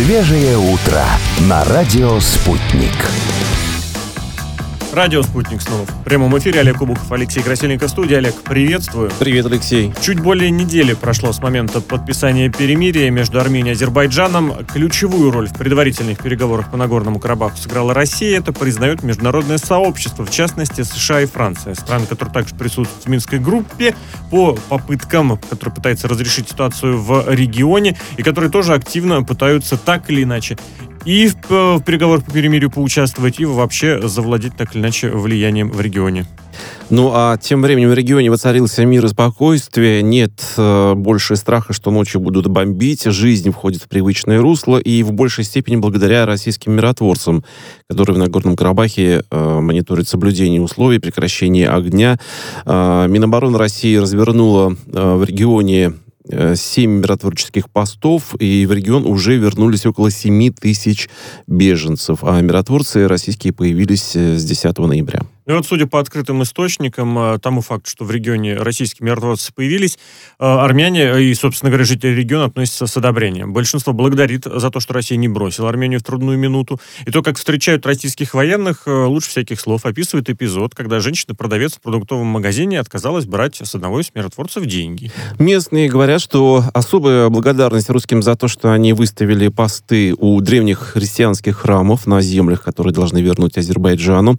Свежее утро на радио «Спутник». Радио «Спутник» снова в прямом эфире. Олег Обухов, Алексей Красильников в студии. Олег, приветствую. Привет, Алексей. Чуть более недели прошло с момента подписания перемирия между Арменией и Азербайджаном. Ключевую роль в предварительных переговорах по Нагорному Карабаху сыграла Россия. Это признает международное сообщество, в частности США и Франция. Страны, которые также присутствуют в Минской группе по попыткам, которые пытаются разрешить ситуацию в регионе и которые тоже активно пытаются так или иначе и в переговорах по перемирию поучаствовать, и вообще завладеть так или иначе влиянием в регионе. Ну, а тем временем в регионе воцарился мир и спокойствие. Нет больше страха, что ночью будут бомбить. Жизнь входит в привычное русло, и в большей степени благодаря российским миротворцам, которые в Нагорном Карабахе мониторят соблюдение условий, прекращение огня. Минобороны России развернула в регионе 7 миротворческих постов, и в регион уже вернулись около 7 тысяч беженцев. А миротворцы российские появились с 10 ноября. И вот, судя по открытым источникам, тому факту, что в регионе российские миротворцы появились, армяне и, собственно говоря, жители региона относятся с одобрением. Большинство благодарит за то, что Россия не бросила Армению в трудную минуту. И то, как встречают российских военных, лучше всяких слов описывает эпизод, когда женщина-продавец в продуктовом магазине отказалась брать с одного из миротворцев деньги. Местные говорят, что особая благодарность русским за то, что они выставили посты у древних христианских храмов на землях, которые должны вернуть Азербайджану.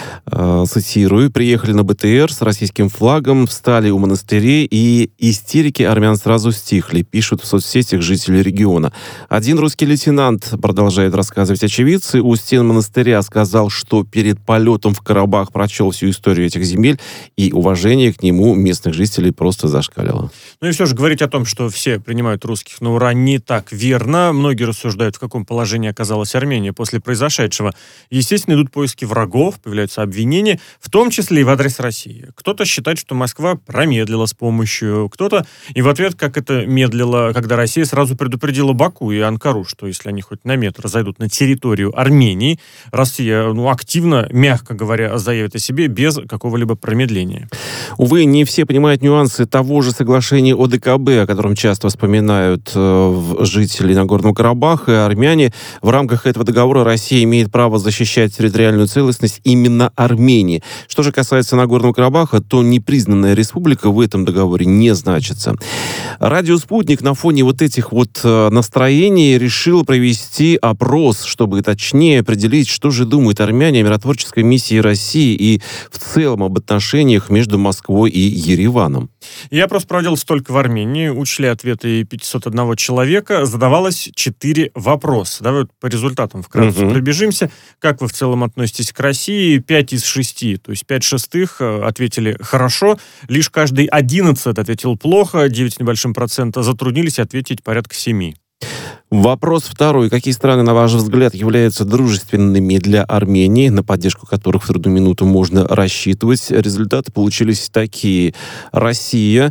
Цитирую: «Приехали на БТР с российским флагом, встали у монастырей, и истерики армян сразу стихли», пишут в соцсетях жители региона. Один русский лейтенант, продолжает рассказывать очевидцы, у стен монастыря сказал, что перед полетом в Карабах прочел всю историю этих земель, и уважение к нему местных жителей просто зашкалило. Ну и все же говорить о том, что все принимают русских на ура, не так верно. Многие рассуждают, в каком положении оказалась Армения после произошедшего. Естественно, идут поиски врагов, появляются обвинения, в том числе и в адрес России. Кто-то считает, что Москва промедлила с помощью, кто-то и в ответ, как это медлило, когда Россия сразу предупредила Баку и Анкару, что если они хоть на метр зайдут на территорию Армении, Россия активно, мягко говоря, заявит о себе без какого-либо промедления. Увы, не все понимают нюансы того же соглашения ОДКБ, о котором часто вспоминают жители Нагорного Карабаха и армяне. В рамках этого договора Россия имеет право защищать территориальную целостность именно Армении. Что же касается Нагорного Карабаха, то непризнанная республика в этом договоре не значится. Радио «Спутник» на фоне вот этих настроений решил провести опрос, чтобы точнее определить, что же думают армяне о миротворческой миссии России и в целом об отношениях между Москвой и Ереваном. Я просто проводился только в Армении, учли ответы 501 человека, задавалось 4 вопроса. Давай вот по результатам вкратце пробежимся. Как вы в целом относитесь к России? 5 из 6, то есть 5 шестых ответили хорошо, лишь каждый 11 ответил плохо, 9 с небольшим процента затруднились ответить порядка 7. Вопрос второй. Какие страны, на ваш взгляд, являются дружественными для Армении, на поддержку которых в трудную минуту можно рассчитывать? Результаты получились такие. Россия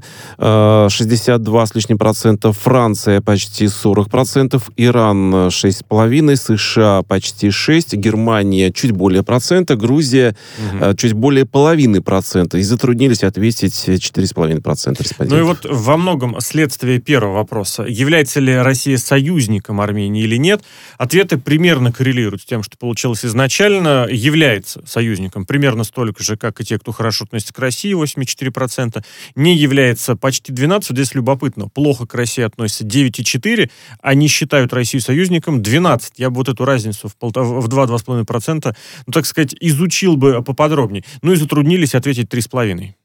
62 с лишним процентов, Франция почти 40%, Иран 6,5%, США почти 6%, Германия чуть более процента, Грузия чуть более половины процента. И затруднились ответить 4,5% Ну и вот во многом следствие первого вопроса. Является ли Россия союзником Армении или нет? Ответы примерно коррелируют с тем, что получилось изначально. Является союзником примерно столько же, как и те, кто хорошо относится к России, 84%. Не является почти 12%. Здесь любопытно. Плохо к России относятся 9,4%. Они считают Россию союзником 12%. Я бы вот эту разницу в 2-2,5%, так сказать, изучил бы поподробнее. Ну и затруднились ответить 3,5%.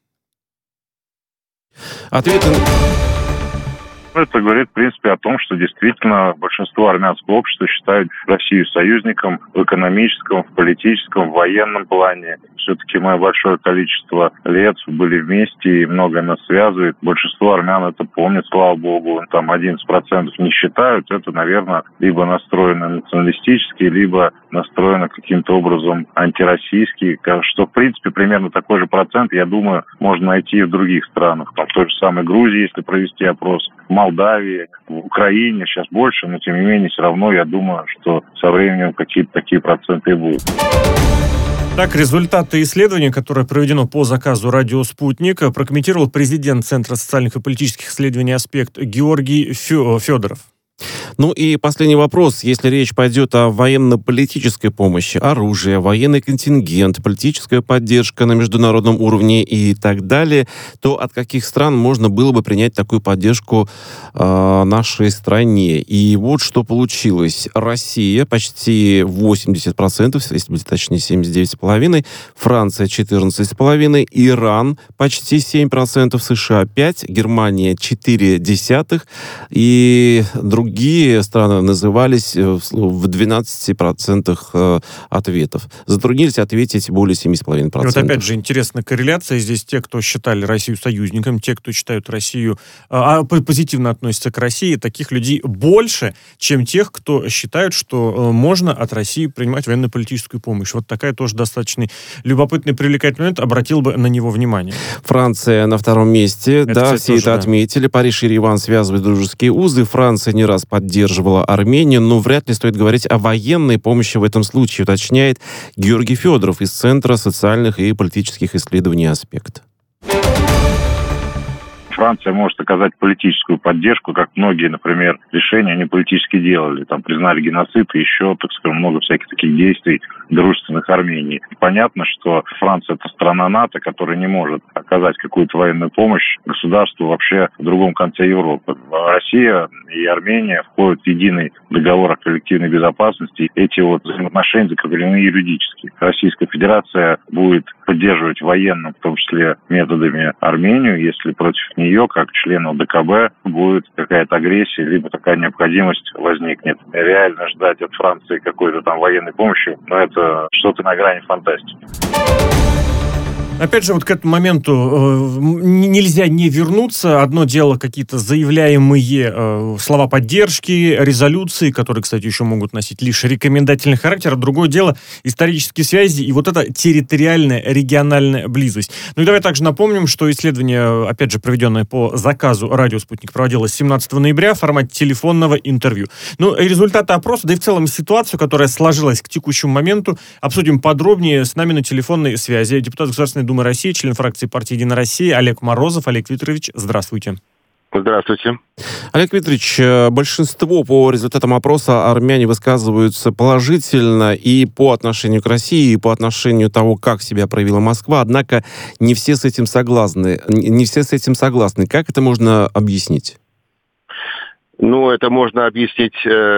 Ответы... Это говорит, в принципе, о том, что действительно большинство армянского общества считают Россию союзником в экономическом, в политическом, в военном плане. Все-таки мы большое количество лет были вместе, и многое нас связывает. Большинство армян это помнит, слава богу. Там 11% не считают. Это, наверное, либо настроено националистически, либо настроено каким-то образом антироссийски. Что, в принципе, примерно такой же процент, я думаю, можно найти и в других странах. Там в той же самой Грузии, если провести опрос, в Молдавии, в Украине сейчас больше, но тем не менее все равно я думаю, что со временем какие-то такие проценты и будут. Так, результаты исследования, которое проведено по заказу «Радио Спутник», прокомментировал президент Центра социальных и политических исследований «Аспект» Георгий Федоров. Ну и последний вопрос. Если речь пойдет о военно-политической помощи, оружие, военный контингент, политическая поддержка на международном уровне и так далее, то от каких стран можно было бы принять такую поддержку нашей стране? И вот что получилось. Россия почти 80%, если быть точнее 79,5%, Франция 14,5%, Иран почти 7%, США 5%, Германия 0,4%, и другие страны назывались в 12% ответов. Затруднились ответить более 7,5%. И вот опять же интересная корреляция. Здесь те, кто считали Россию союзником, те, кто считают Россию, позитивно относятся к России, таких людей больше, чем тех, кто считают, что можно от России принимать военно-политическую помощь. Вот такая тоже достаточно любопытный, привлекательный момент. Обратил бы на него внимание. Франция на втором месте. Это, да, кстати, все тоже, это отметили. Париж и Ереван связывают дружеские узы. Франция не раз поддерживала Армению, но вряд ли стоит говорить о военной помощи в этом случае, уточняет Георгий Федоров из Центра социальных и политических исследований «Аспект». Франция может оказать политическую поддержку, как многие, например, решения они политически делали. Там признали геноцид и еще, так скажем, много всяких таких действий дружественных Армении. Понятно, что Франция – это страна НАТО, которая не может оказать какую-то военную помощь государству вообще в другом конце Европы. Россия и Армения входят в единый договор о коллективной безопасности. Эти вот взаимоотношения закреплены юридически. Российская Федерация будет поддерживать военным, в том числе методами, Армению, если против нее, как член ОДКБ, будет какая-то агрессия, либо такая необходимость возникнет. Реально ждать от Франции какой-то там военной помощи, но это что-то на грани фантастики. Опять же, вот к этому моменту нельзя не вернуться. Одно дело какие-то заявляемые слова поддержки, резолюции, которые, кстати, еще могут носить лишь рекомендательный характер. Другое дело исторические связи и вот эта территориальная, региональная близость. Ну и давай также напомним, что исследование, опять же, проведенное по заказу «Радио Спутник», проводилось 17 ноября в формате телефонного интервью. Ну и результаты опроса, да и в целом ситуацию, которая сложилась к текущему моменту, обсудим подробнее. С нами на телефонной связи депутат Государственной Думы России, член фракции партии «Единая Россия» Олег Морозов. Олег Викторович, здравствуйте. Здравствуйте. Олег Викторович, большинство по результатам опроса армяне высказываются положительно и по отношению к России, и по отношению того, как себя проявила Москва, однако не все с этим согласны. Как это можно объяснить? Ну, это можно объяснить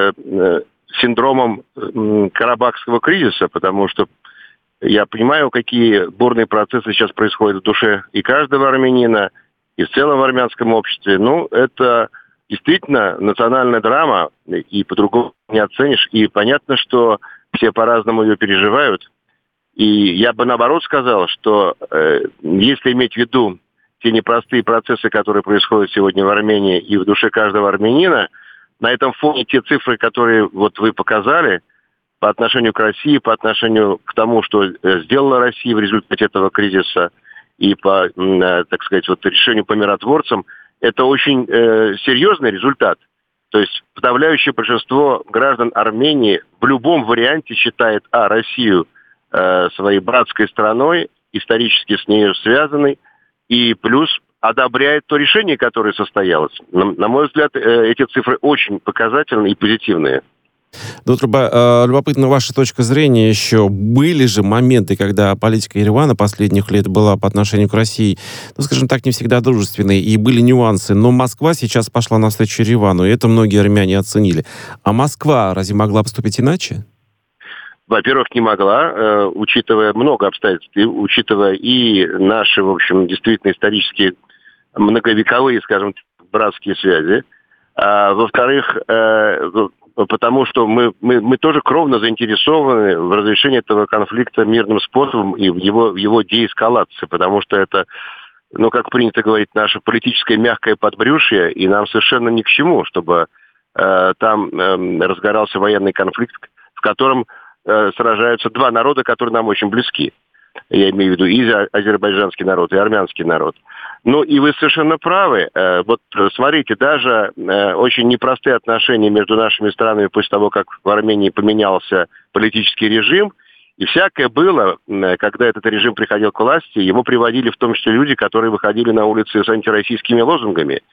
синдромом Карабахского кризиса, потому что я понимаю, какие бурные процессы сейчас происходят в душе и каждого армянина, и в целом в армянском обществе. Ну, это действительно национальная драма, и по-другому не оценишь. И понятно, что все по-разному ее переживают. И я бы наоборот сказал, что если иметь в виду те непростые процессы, которые происходят сегодня в Армении и в душе каждого армянина, на этом фоне те цифры, которые вот вы показали, по отношению к России, по отношению к тому, что сделала Россия в результате этого кризиса, и по, так сказать, вот решению по миротворцам, это очень серьезный результат. То есть подавляющее большинство граждан Армении в любом варианте считает Россию своей братской страной, исторически с ней связанной, и плюс одобряет то решение, которое состоялось. На мой взгляд, эти цифры очень показательные и позитивные. Доктор любопытна ваша точка зрения еще. Были же моменты, когда политика Еревана последних лет была по отношению к России, ну, скажем так, не всегда дружественной, и были нюансы. Но Москва сейчас пошла навстречу Еревану, и это многие армяне оценили. А Москва разве могла поступить иначе? Во-первых, не могла, учитывая много обстоятельств, учитывая и наши, в общем, действительно исторические многовековые, скажем, братские связи. А во-вторых, потому что мы тоже кровно заинтересованы в разрешении этого конфликта мирным способом и в его деэскалации, потому что это, ну, как принято говорить, наше политическое мягкое подбрюшье, и нам совершенно ни к чему, чтобы там разгорался военный конфликт, в котором сражаются два народа, которые нам очень близки. Я имею в виду и азербайджанский народ, и армянский народ. Ну, и вы совершенно правы. Вот смотрите, даже очень непростые отношения между нашими странами после того, как в Армении поменялся политический режим, и всякое было, когда этот режим приходил к власти, ему приводили в том числе люди, которые выходили на улицы с антироссийскими лозунгами.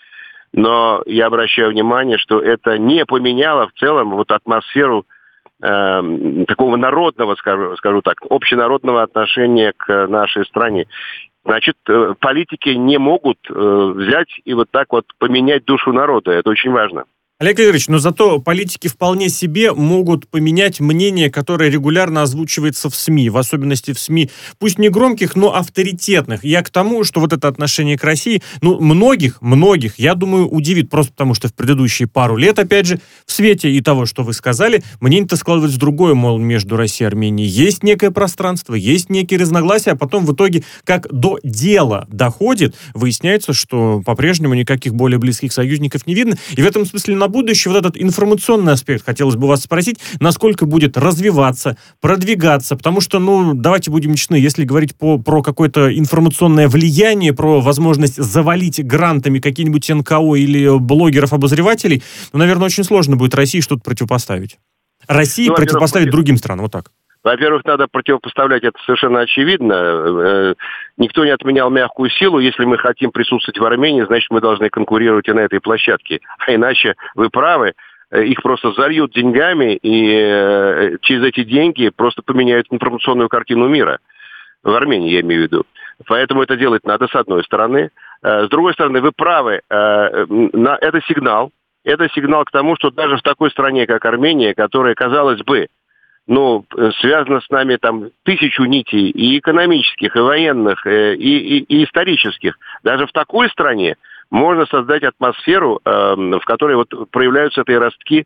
Но я обращаю внимание, что это не поменяло в целом вот атмосферу такого народного, скажу так, общенародного отношения к нашей стране. Значит, политики не могут взять и вот так вот поменять душу народа. Это очень важно. Олег Игоревич, но зато политики вполне себе могут поменять мнение, которое регулярно озвучивается в СМИ, в особенности в СМИ, пусть не громких, но авторитетных. Я к тому, что вот это отношение к России, многих, я думаю, удивит, просто потому что в предыдущие пару лет, опять же, в свете и того, что вы сказали, мнение-то складывается другое, мол, между Россией и Арменией есть некое пространство, есть некие разногласия, а потом в итоге, как до дела доходит, выясняется, что по-прежнему никаких более близких союзников не видно, и в этом смысле на будущее вот этот информационный аспект, хотелось бы вас спросить, насколько будет развиваться, продвигаться, потому что, давайте будем честны, если говорить про какое-то информационное влияние, про возможность завалить грантами какие-нибудь НКО или блогеров-обозревателей, наверное, очень сложно будет России что-то противопоставить. России противопоставить другим странам, вот так. Во-первых, надо противопоставлять, это совершенно очевидно. Никто не отменял мягкую силу. Если мы хотим присутствовать в Армении, значит, мы должны конкурировать и на этой площадке. А иначе, вы правы, их просто зальют деньгами, и через эти деньги просто поменяют информационную картину мира. В Армении, я имею в виду. Поэтому это делать надо, с одной стороны. С другой стороны, вы правы, это сигнал. Это сигнал к тому, что даже в такой стране, как Армения, которая, казалось бы, связано с нами там 1000 нитей и экономических, и военных, и исторических. Даже в такой стране можно создать атмосферу, в которой вот проявляются эти ростки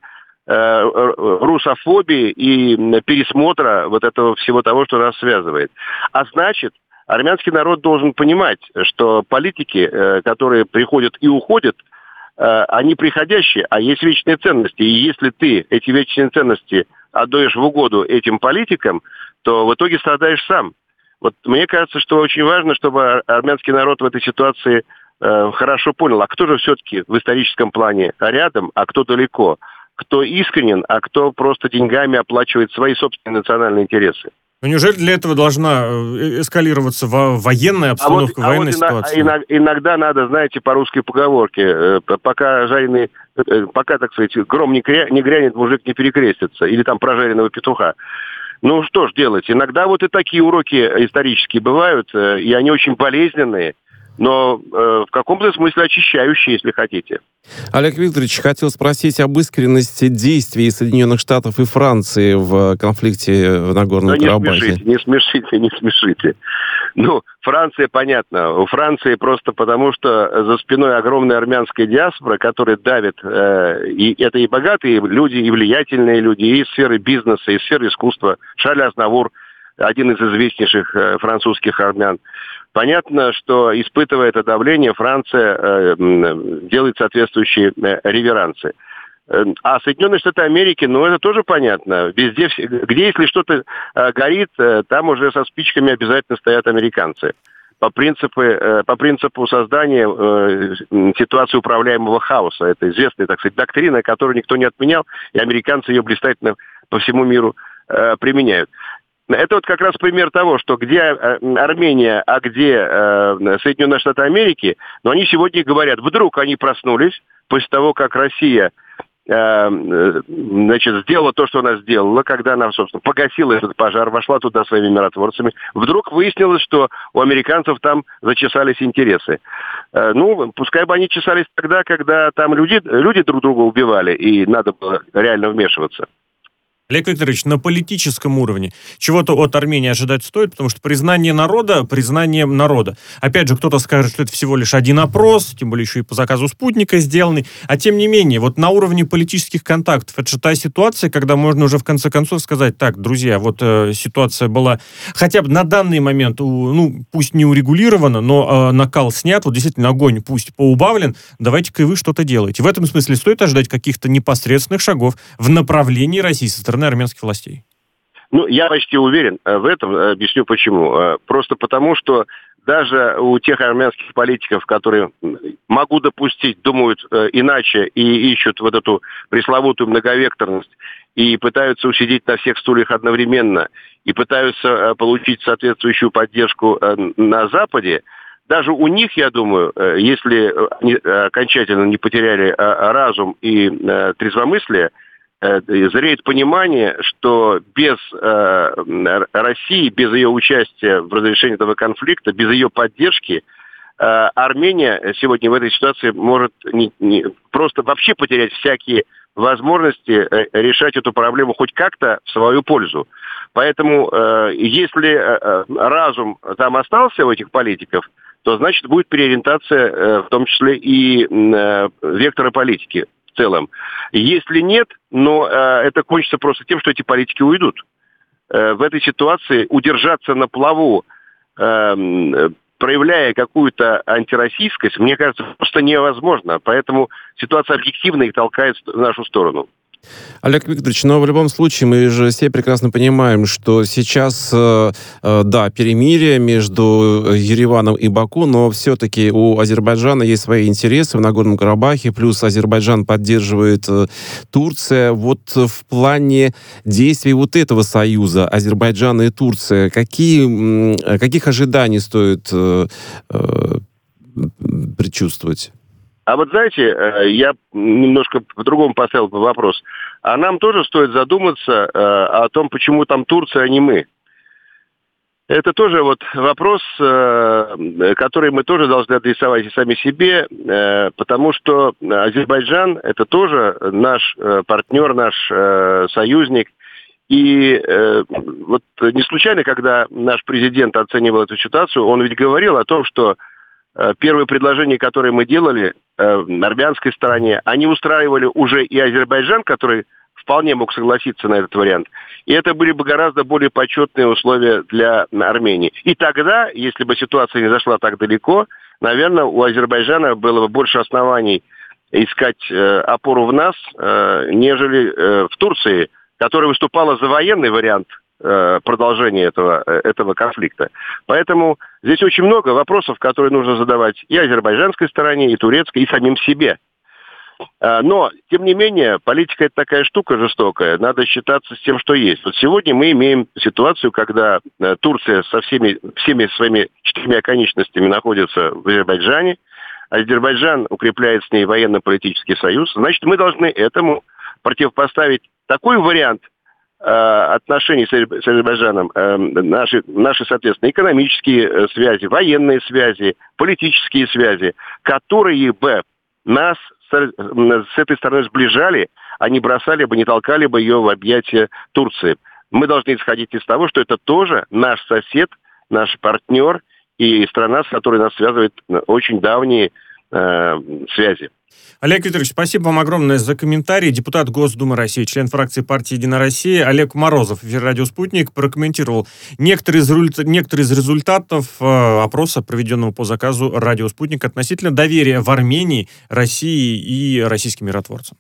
русофобии и пересмотра вот этого всего того, что нас связывает. А значит, армянский народ должен понимать, что политики, которые приходят и уходят, они приходящие, а есть вечные ценности. И если ты эти вечные ценности отдаешь в угоду этим политикам, то в итоге страдаешь сам. Вот мне кажется, что очень важно, чтобы армянский народ в этой ситуации хорошо понял, а кто же все-таки в историческом плане рядом, а кто далеко, кто искренен, а кто просто деньгами оплачивает свои собственные национальные интересы. Но неужели для этого должна эскалироваться военная обстановка, военная ситуация? Иногда надо, знаете, по русской поговорке, пока, так сказать, гром не грянет, мужик не перекрестится. Или там про жареного петуха. Что ж делать? Иногда вот и такие уроки исторические бывают, и они очень болезненные, но в каком-то смысле очищающие, если хотите. Олег Викторович, хотел спросить об искренности действий Соединенных Штатов и Франции в конфликте в Нагорном Карабахе. Не смешите. Франция, понятно. У Франции просто потому, что за спиной огромная армянская диаспора, которая давит, и это и богатые люди, и влиятельные люди, и из сферы бизнеса, и из сферы искусства. Шарль Азнавур, один из известнейших французских армян. Понятно, что, испытывая это давление, Франция делает соответствующие реверансы. А Соединенные Штаты Америки, это тоже понятно. Везде, где если что-то горит, там уже со спичками обязательно стоят американцы. По принципу создания ситуации управляемого хаоса. Это известная, так сказать, доктрина, которую никто не отменял, и американцы ее блистательно по всему миру применяют. Это вот как раз пример того, что где Армения, а где Соединенные Штаты Америки, но они сегодня говорят, вдруг они проснулись после того, как Россия сделала то, что она сделала, когда она, собственно, погасила этот пожар, вошла туда своими миротворцами. Вдруг выяснилось, что у американцев там зачесались интересы. Пускай бы они чесались тогда, когда там люди друг друга убивали, и надо было реально вмешиваться. Олег Викторович, на политическом уровне чего-то от Армении ожидать стоит, потому что признание народа признанием народа. Опять же, кто-то скажет, что это всего лишь один опрос, тем более еще и по заказу спутника сделанный. А тем не менее, вот на уровне политических контактов, это же та ситуация, когда можно уже в конце концов сказать, так, друзья, вот ситуация была хотя бы на данный момент, пусть не урегулирована, но накал снят, вот действительно огонь пусть поубавлен, давайте-ка и вы что-то делаете. В этом смысле стоит ожидать каких-то непосредственных шагов в направлении России со стороны армянских властей? Я почти уверен в этом. Объясню почему. Просто потому, что даже у тех армянских политиков, которые, могу допустить, думают иначе и ищут вот эту пресловутую многовекторность и пытаются усидеть на всех стульях одновременно и пытаются получить соответствующую поддержку на Западе, даже у них, я думаю, если они окончательно не потеряли разум и трезвомыслие, зреет понимание, что без России, без ее участия в разрешении этого конфликта, без ее поддержки, Армения сегодня в этой ситуации может просто вообще потерять всякие возможности решать эту проблему хоть как-то в свою пользу. Поэтому если разум там остался у этих политиков, то значит будет переориентация в том числе и вектора политики в целом. Если нет, но это кончится просто тем, что эти политики уйдут. В этой ситуации удержаться на плаву, проявляя какую-то антироссийскость, мне кажется, просто невозможно. Поэтому ситуация объективно их толкает в нашу сторону. Олег Викторович, но в любом случае мы же все прекрасно понимаем, что сейчас, да, перемирие между Ереваном и Баку, но все-таки у Азербайджана есть свои интересы в Нагорном Карабахе, плюс Азербайджан поддерживает Турция. Вот в плане действий вот этого союза Азербайджана и Турция, каких ожиданий стоит предчувствовать? А вот знаете, я немножко по-другому поставил вопрос. А нам тоже стоит задуматься о том, почему там Турция, а не мы. Это тоже вот вопрос, который мы тоже должны адресовать и сами себе, потому что Азербайджан – это тоже наш партнер, наш союзник. И вот не случайно, когда наш президент оценивал эту ситуацию, он ведь говорил о том, что первые предложения, которые мы делали на армянской стороне, они устраивали уже и Азербайджан, который вполне мог согласиться на этот вариант. И это были бы гораздо более почетные условия для Армении. И тогда, если бы ситуация не зашла так далеко, наверное, у Азербайджана было бы больше оснований искать опору в нас, нежели в Турции, которая выступала за военный вариант продолжения этого конфликта. Поэтому здесь очень много вопросов, которые нужно задавать и азербайджанской стороне, и турецкой, и самим себе. Но, тем не менее, политика – это такая штука жестокая, надо считаться с тем, что есть. Вот сегодня мы имеем ситуацию, когда Турция со всеми своими 4 оконечностями находится в Азербайджане, Азербайджан укрепляет с ней военно-политический союз, значит, мы должны этому противопоставить такой вариант отношений с Азербайджаном, наши, соответственно, экономические связи, военные связи, политические связи, которые бы нас с этой стороны сближали, а не бросали бы, не толкали бы ее в объятия Турции. Мы должны исходить из того, что это тоже наш сосед, наш партнер и страна, с которой нас связывают очень давние связи. Олег Викторович, спасибо вам огромное за комментарий. Депутат Госдумы России, член фракции партии «Единая Россия» Олег Морозов в эфире «Радио Спутник» прокомментировал некоторые из результатов опроса, проведенного по заказу «Радио Спутник» относительно доверия в Армении России и российским миротворцам.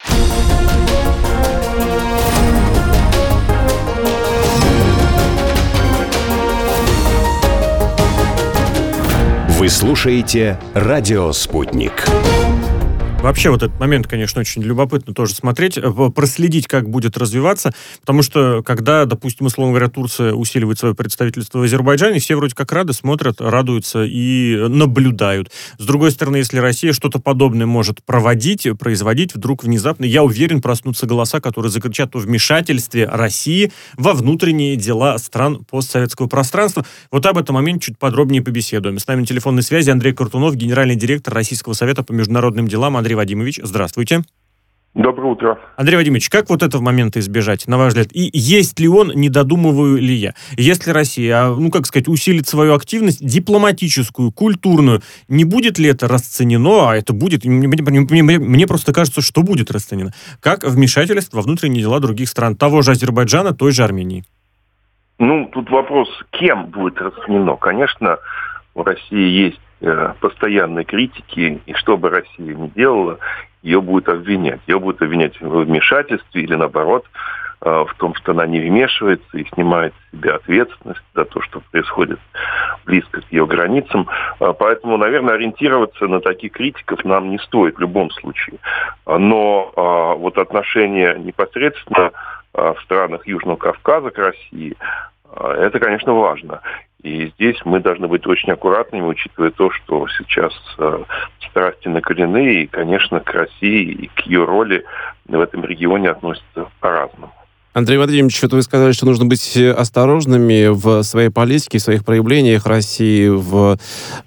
Вы слушаете «Радио Спутник». Вообще вот этот момент, конечно, очень любопытно тоже смотреть, проследить, как будет развиваться, потому что, когда, допустим, условно говоря, Турция усиливает свое представительство в Азербайджане, все вроде как рады, смотрят, радуются и наблюдают. С другой стороны, если Россия что-то подобное может производить, вдруг внезапно, я уверен, проснутся голоса, которые закричат о вмешательстве России во внутренние дела стран постсоветского пространства. Вот об этом моменте чуть подробнее побеседуем. С нами на телефонной связи Андрей Картунов, генеральный директор Российского совета по международным делам. Андрей Вадимович, здравствуйте. Доброе утро. Андрей Вадимович, как вот этого момента избежать, на ваш взгляд? И есть ли он, не додумываю ли я? Если Россия, усилит свою активность дипломатическую, культурную, не будет ли это расценено, а это будет, мне просто кажется, что будет расценено, как вмешательство во внутренние дела других стран, того же Азербайджана, той же Армении? Тут вопрос, кем будет расценено. Конечно, у России есть постоянной критики, и что бы Россия ни делала, ее будут обвинять. Ее будут обвинять в вмешательстве или, наоборот, в том, что она не вмешивается и снимает с себя ответственность за то, что происходит близко к ее границам. Поэтому, наверное, ориентироваться на таких критиков нам не стоит в любом случае. Но вот отношения непосредственно в странах Южного Кавказа к России, это, конечно, важно. И здесь мы должны быть очень аккуратными, учитывая то, что сейчас страсти накалены, и, конечно, к России и к ее роли в этом регионе относятся по-разному. Андрей Владимирович, вот вы сказали, что нужно быть осторожными в своей политике, в своих проявлениях России в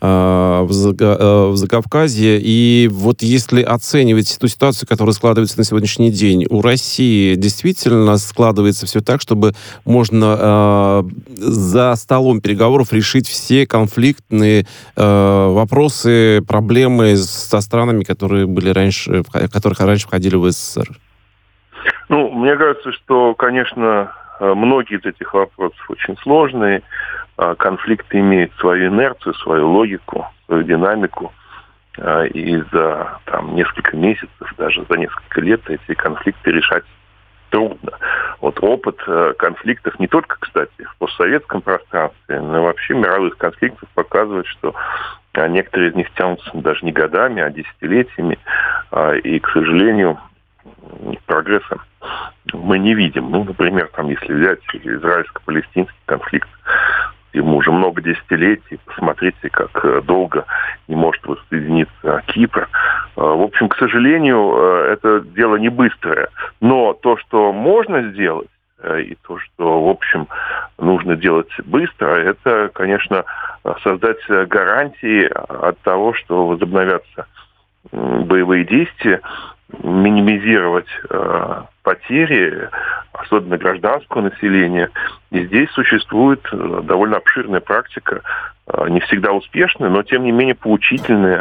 Закавказье. И вот если оценивать ту ситуацию, которая складывается на сегодняшний день, у России действительно складывается все так, чтобы можно за столом переговоров решить все конфликтные вопросы, проблемы со странами, которые были раньше, которых раньше входили в СССР? Ну, мне кажется, что, конечно, многие из этих вопросов очень сложные. Конфликты имеют свою инерцию, свою логику, свою динамику. И за несколько месяцев, даже за несколько лет эти конфликты решать трудно. Вот опыт конфликтов не только, кстати, в постсоветском пространстве, но и вообще мировых конфликтов показывает, что некоторые из них тянутся даже не годами, а десятилетиями. И, к сожалению, прогресса мы не видим. Ну, например, если взять израильско-палестинский конфликт, ему уже много десятилетий, посмотрите, как долго не может воссоединиться Кипр. В общем, к сожалению, это дело не быстрое. Но то, что можно сделать, и то, что, в общем, нужно делать быстро, это, конечно, создать гарантии от того, что возобновятся боевые действия, минимизировать потери, особенно гражданского населения. И здесь существует довольно обширная практика, не всегда успешная, но тем не менее поучительная,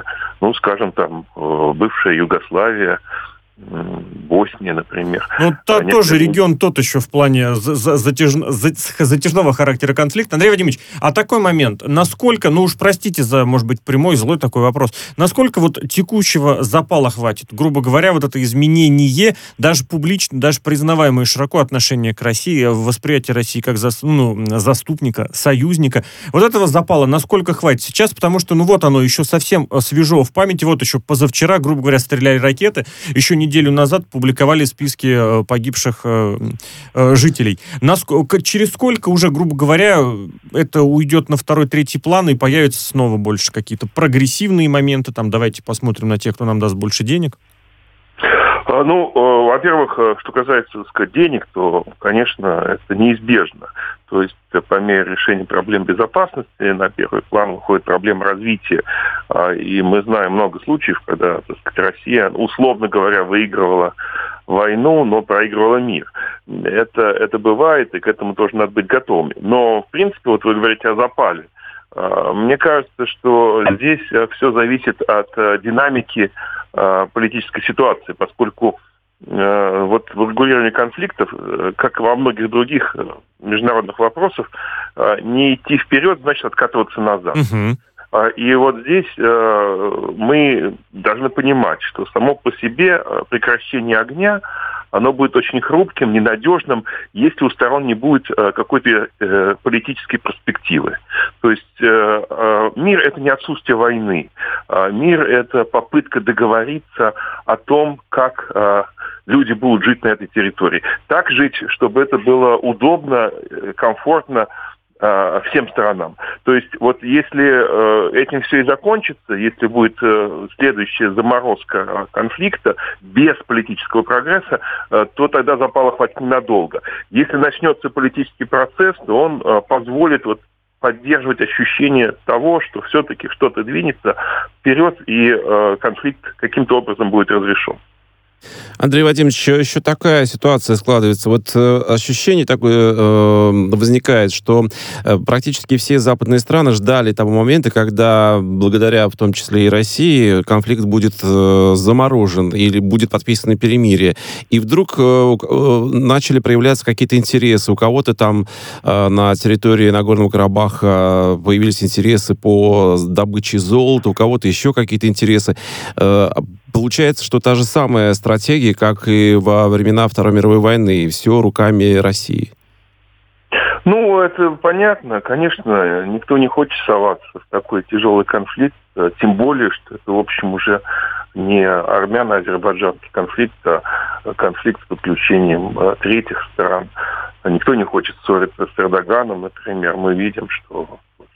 бывшая Югославия, Босния, например. Тоже регион тот еще в плане затяжного характера конфликта. Андрей Вадимович, а такой момент, насколько, уж простите за, может быть, прямой, злой такой вопрос, насколько текущего запала хватит, грубо говоря, это изменение, даже публично, даже признаваемое широко отношение к России, восприятие России как заступника, союзника, этого запала насколько хватит сейчас, потому что, оно еще совсем свежо в памяти, еще позавчера, грубо говоря, стреляли ракеты, еще неделю назад публиковали списки погибших жителей. Через сколько уже, грубо говоря, это уйдет на второй, третий план и появятся снова больше какие-то прогрессивные моменты? Давайте посмотрим на тех, кто нам даст больше денег. Во-первых, что касается, денег, то, конечно, это неизбежно. То есть по мере решения проблем безопасности на первый план выходит проблема развития. И мы знаем много случаев, когда, Россия, условно говоря, выигрывала войну, но проигрывала мир. Это бывает, и к этому тоже надо быть готовыми. Но, в принципе, вы говорите о запале. Мне кажется, что здесь все зависит от динамики политической ситуации, поскольку в регулировании конфликтов, как и во многих других международных вопросах, не идти вперед, значит откатываться назад. И здесь мы должны понимать, что само по себе прекращение огня, оно будет очень хрупким, ненадежным, если у сторон не будет какой-то политической перспективы. То есть мир – это не отсутствие войны. Мир – это попытка договориться о том, как люди будут жить на этой территории. Так жить, чтобы это было удобно, комфортно всем сторонам. То есть если этим все и закончится, если будет следующая заморозка конфликта без политического прогресса, то тогда запала хватит ненадолго. Если начнется политический процесс, то он позволит поддерживать ощущение того, что все-таки что-то двинется вперед и конфликт каким-то образом будет разрешен. Андрей Вадимович, еще такая ситуация складывается. Ощущение такое возникает, что практически все западные страны ждали того момента, когда, благодаря в том числе и России, конфликт будет заморожен или будет подписано перемирие. И вдруг начали проявляться какие-то интересы. У кого-то на территории Нагорного Карабаха появились интересы по добыче золота, у кого-то еще какие-то интересы. Получается, что та же самая стратегия, как и во времена Второй мировой войны, и все руками России. Это понятно. Конечно, никто не хочет соваться в такой тяжелый конфликт, тем более, что это, в общем, уже не армяно-азербайджанский конфликт, а конфликт с подключением третьих стран. Никто не хочет ссориться с Эрдоганом, например. Мы видим, что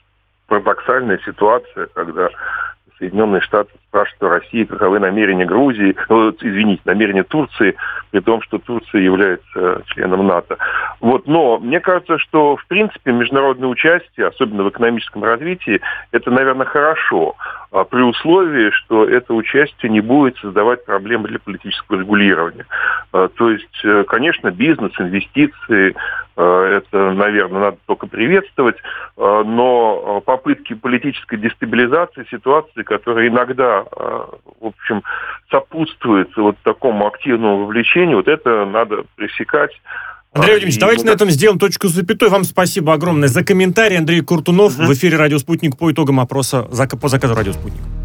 парадоксальная ситуация, когда Соединенные Штаты спрашивают о России, каковы намерения Грузии, намерения Турции, при том, что Турция является членом НАТО. Но мне кажется, что, в принципе, международное участие, особенно в экономическом развитии, это, наверное, хорошо, при условии, что это участие не будет создавать проблемы для политического регулирования. То есть, конечно, бизнес, инвестиции, это, наверное, надо только приветствовать, но попытки политической дестабилизации ситуации, которые иногда, в общем, сопутствуют такому активному вовлечению, это надо пресекать. Андрей Владимирович, давайте на этом сделаем точку с запятой. Вам спасибо огромное за комментарий. Андрей Куртунов в эфире «Радио Спутник» по итогам опроса по заказу «Радио Спутник».